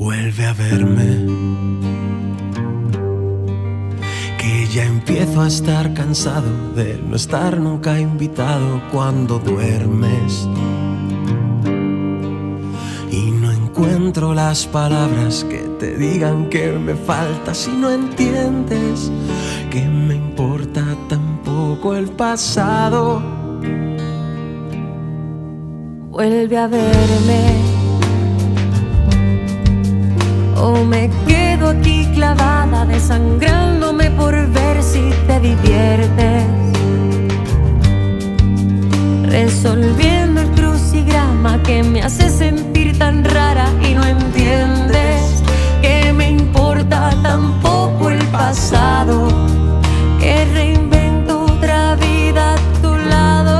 Vuelve a verme, que ya empiezo a estar cansado de no estar nunca invitado cuando duermes. Y no encuentro las palabras que te digan que me faltas y no entiendes que me importa tampoco el pasado. Vuelve a verme, o me quedo aquí clavada desangrándome por ver si te diviertes, resolviendo el crucigrama que me hace sentir tan rara y no entiendes que me importa tampoco el pasado, que reinvento otra vida a tu lado,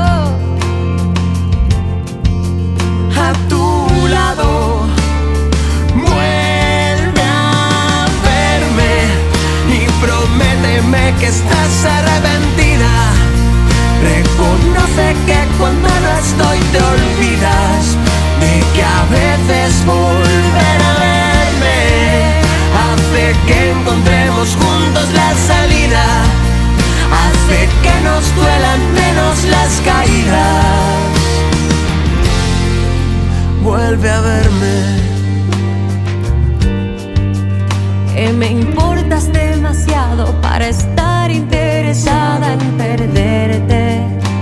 a tu lado. Vuelve a verme y prométeme que estás arrepentida. Reconoce que cuando no estoy te olvidas de que a veces volver a verme hace que encontremos juntos la salida, hace que nos duelan menos las caídas. Vuelve a verme, que me importas demasiado para estar interesada en perderte.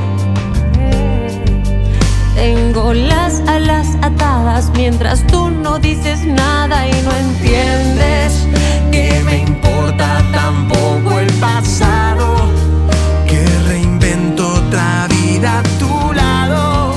Tengo las alas atadas mientras tú no dices nada y no entiendes que me importa tampoco el pasado, que reinvento otra vida a tu lado.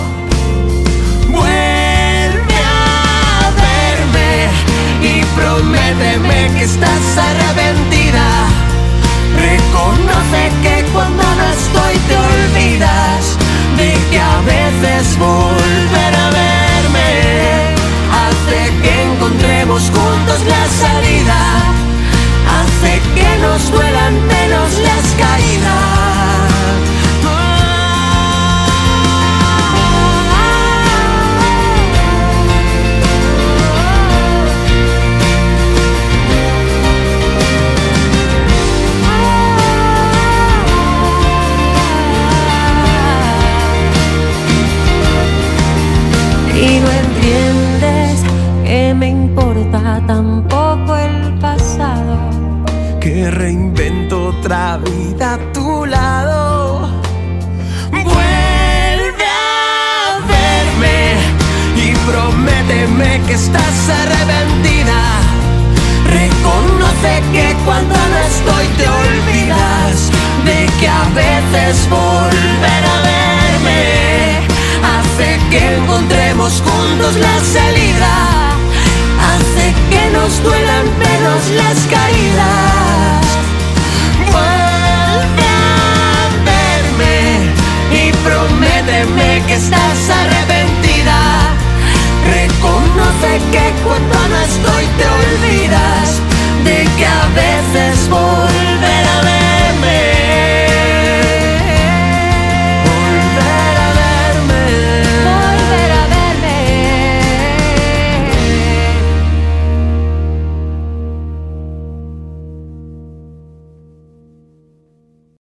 Vuelve a verme y prométeme que estás arrepentida. Reconoce que cuando no estoy te olvidas de que a veces volver a verme hace que encontremos juntos la salida, hace que nos duelan menos las caídas. Y no entiendes que me importa tampoco el pasado, que reinvento otra vida a tu lado. Vuelve a verme y prométeme que estás arrepentida. Reconoce que cuando no estoy te olvidas de que a veces volver a verme hace que encontremos juntos la salida, hace que nos duelan menos las caídas.